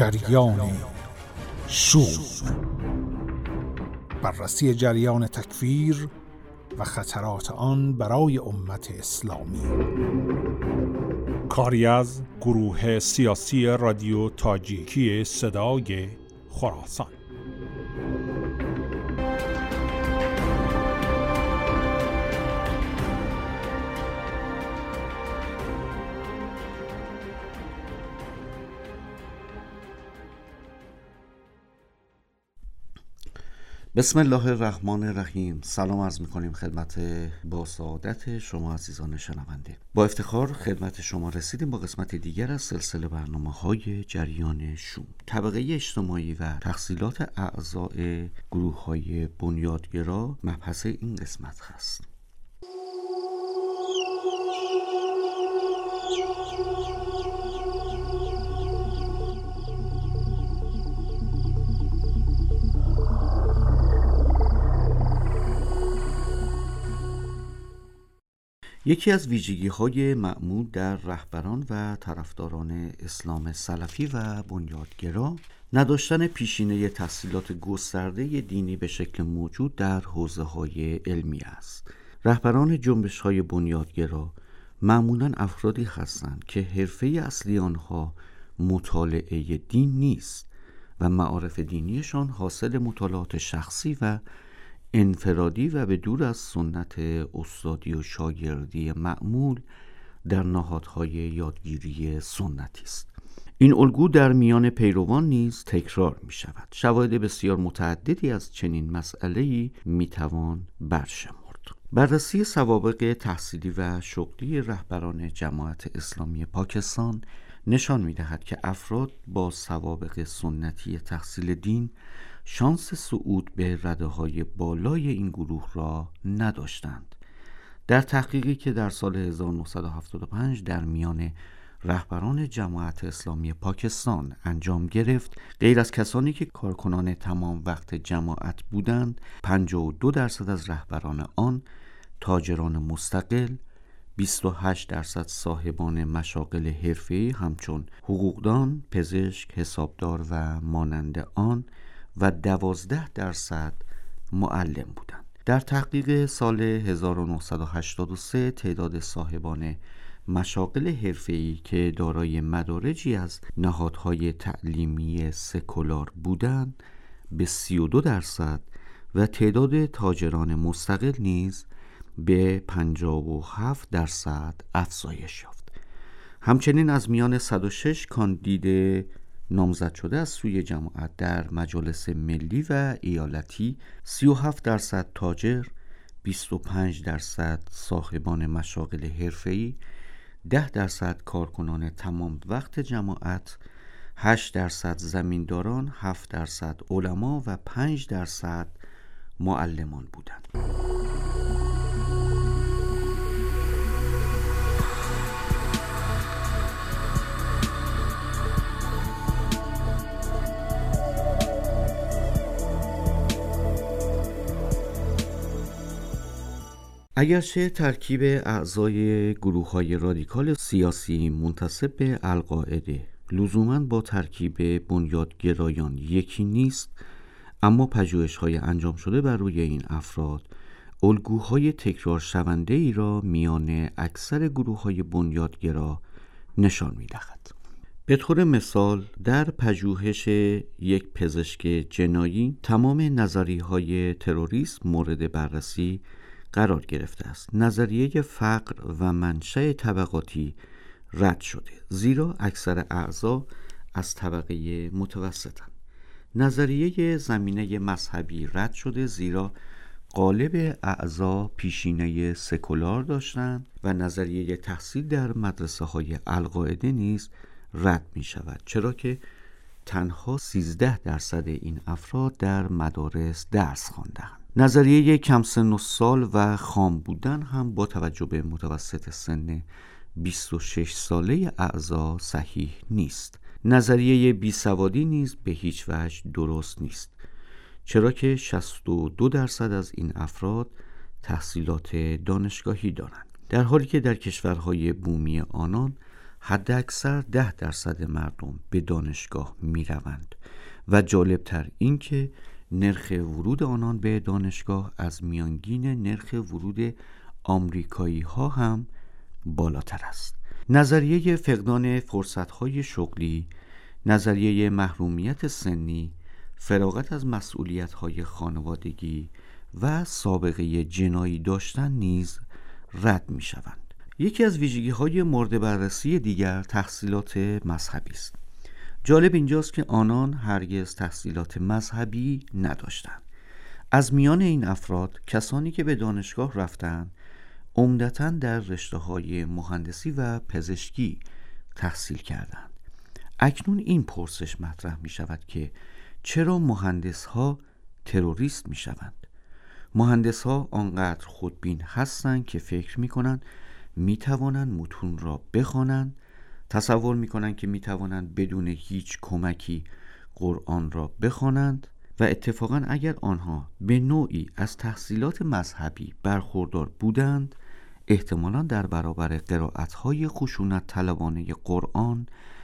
جریان شوم، بررسی جریان تکفیر و خطرات آن برای امت اسلامی. کاری از گروه سیاسی رادیو تاجیکی صدای خراسان. بسم الله الرحمن الرحیم. سلام عرض می‌کنیم خدمت با سعادت شما عزیزان شنونده. با افتخار خدمت شما رسیدیم با قسمت دیگر از سلسله برنامه‌های جریان شوم. طبقه اجتماعی و تحصیلات اعضای گروه‌های بنیادگرا مبحث این قسمت هست. یکی از ویژگی‌های معمول در رهبران و طرفداران اسلام سلفی و بنیادگرا نداشتن پیشینه تحصیلات گسترده دینی به شکل موجود در حوزه‌های علمی است. رهبران جنبش‌های بنیادگرا معمولاً افرادی هستند که حرفه اصلی آنها مطالعه دین نیست و معارف دینیشان حاصل مطالعات شخصی و انفرادی و به دور از سنت استادی و شاگردی معمول در نهادهای یادگیری سنتی است. این الگو در میان پیروان نیز تکرار می شود. شواهد بسیار متعددی از چنین مسئله‌ای می توان برشمرد. بررسی سوابق تحصیلی و شغلی رهبران جماعت اسلامی پاکستان نشان می دهد که افراد با سوابق سنتی تحصیل دین شانس صعود به رده‌های بالای این گروه را نداشتند. در تحقیقی که در سال 1975 در میان رهبران جماعت اسلامی پاکستان انجام گرفت، غیر از کسانی که کارکنان تمام وقت جماعت بودند، 52% از رهبران آن تاجران مستقل، 28% صاحبان مشاغل حرفه‌ای همچون حقوقدان، پزشک، حسابدار و مانند آن و 12% معلم بودند. در تحقیق سال 1983 تعداد صاحبان مشاغل حرفه‌ای که دارای مدارجی از نهادهای تعلیمی سکولار بودند به 32% و تعداد تاجران مستقل نیز به 57% افزایش یافت. همچنین از میان 106 کاندید نامزد شده از سوی جماعت در مجالس ملی و ایالتی 37% تاجر، 25% صاحبان مشاغل حرفه‌ای، 10% کارکنان تمام وقت جماعت، 8% زمینداران، 7% علما و 5% معلمان بودند. اگرچه ترکیب اعضای گروه‌های رادیکال سیاسی منتسب به القاعده لزوماً با ترکیب بنیادگرایان یکی نیست، اما پژوهش‌های انجام شده بر روی این افراد الگوهای تکرار شونده ای را میان اکثر گروه‌های بنیادگرا نشان می‌دهد. به طور مثال در پژوهش یک پزشک جنایی تمام نظریه‌های تروریسم مورد بررسی قرار گرفته است. نظریه فقر و منشأ طبقاتی رد شده، زیرا اکثر اعضا از طبقه متوسطند. نظریه زمینه مذهبی رد شده، زیرا غالب اعضا پیشینه سکولار داشتند و نظریه تحصیل در مدرسه‌های القاعده نیز رد می شود، چرا که تنها 13% این افراد در مدارس درس خواندند. نظریه کم سن و سال و خام بودن هم با توجه به متوسط سن 26 ساله اعضا صحیح نیست. نظریه بیسوادی نیز به هیچ وجه درست نیست، چرا که 62% از این افراد تحصیلات دانشگاهی دارند، در حالی که در کشورهای بومی آنان حد اکثر 10% مردم به دانشگاه می روند و جالبتر این که نرخ ورود آنان به دانشگاه از میانگین نرخ ورود آمریکایی ها هم بالاتر است. نظریه فقدان فرصت‌های شغلی، نظریه محرومیت سنی، فراغت از مسئولیت‌های خانوادگی و سابقه جنایی داشتن نیز رد می‌شوند. یکی از ویژگی‌های مورد بررسی دیگر تحصیلات مذهبی است. جالب اینجاست که آنان هرگز تحصیلات مذهبی نداشتند. از میان این افراد کسانی که به دانشگاه رفتند عمدتاً در رشته‌های مهندسی و پزشکی تحصیل کردند. اکنون این پرسش مطرح می شود که چرا مهندس‌ها تروریست می شوند؟ مهندس‌ها آنقدر خودبین هستند که فکر می کنند می توانند متون را بخوانند، تصور می کنند که می توانند بدون هیچ کمکی قرآن را بخوانند و اتفاقاً اگر آنها به نوعی از تحصیلات مذهبی برخوردار بودند احتمالاً در برابر قرائت‌های خشونت طلبانه قرآن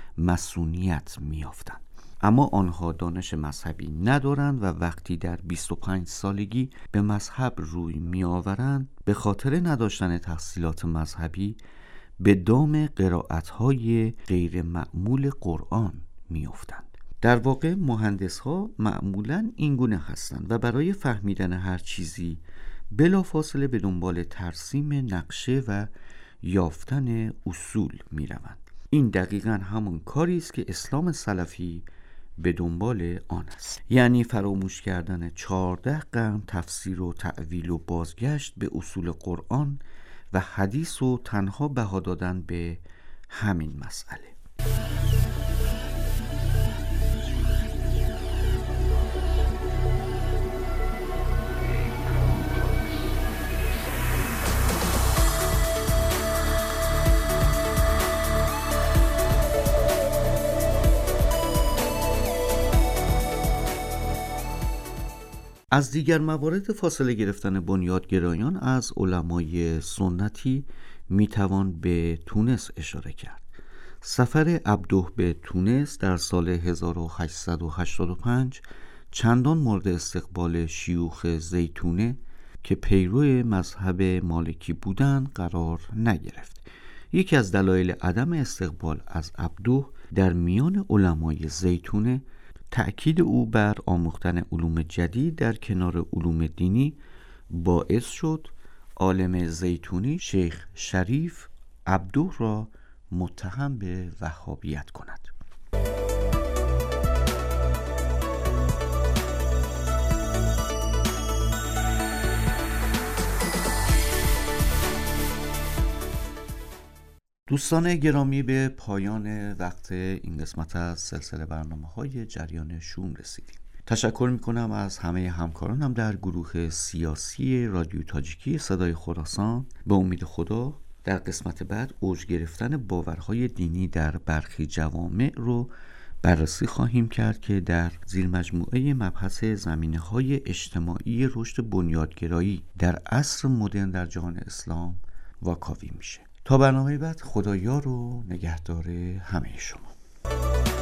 مصونیت می‌یافتند. اما آنها دانش مذهبی ندارند و وقتی در 25 سالگی به مذهب روی می‌آورند به خاطر نداشتن تحصیلات مذهبی به دام قرائت‌های غیر معمول قرآن می‌افتند. در واقع مهندس‌ها معمولاً اینگونه هستند و برای فهمیدن هر چیزی بلافاصله به دنبال ترسیم نقشه و یافتن اصول می‌روند. این دقیقاً همون کاری است که اسلام سلفی به دنبال آن است، یعنی فراموش کردن 14 قرن تفسیر و تأویل و بازگشت به اصول قرآن و حدیث و تنها بها دادن به همین مسئله. از دیگر موارد فاصله گرفتن بنیادگرایان از علمای سنتی میتوان به تونس اشاره کرد. سفر عبده به تونس در سال 1885 چندان مورد استقبال شیوخ زیتونه که پیرو مذهب مالکی بودند قرار نگرفت. یکی از دلایل عدم استقبال از عبده در میان علمای زیتونه تأکید او بر آموختن علوم جدید در کنار علوم دینی باعث شد عالم زیتونی شیخ شریف عبده را متهم به وهابیت کند. دوستان گرامی، به پایان وقت این قسمت از سلسله برنامه‌های جریان شوم رسیدیم. تشکر میکنم از همه همکارانم در گروه سیاسی رادیو تاجیکی صدای خراسان. به امید خدا در قسمت بعد اوج گرفتن باورهای دینی در برخی جوامع رو بررسی خواهیم کرد که در زیر مجموعه مبحث زمینه‌های اجتماعی رشد بنیادگرایی در عصر مدرن در جهان اسلام واکاوی میشه. تا برنامه بعد، خدایا رو نگهدار همه شما.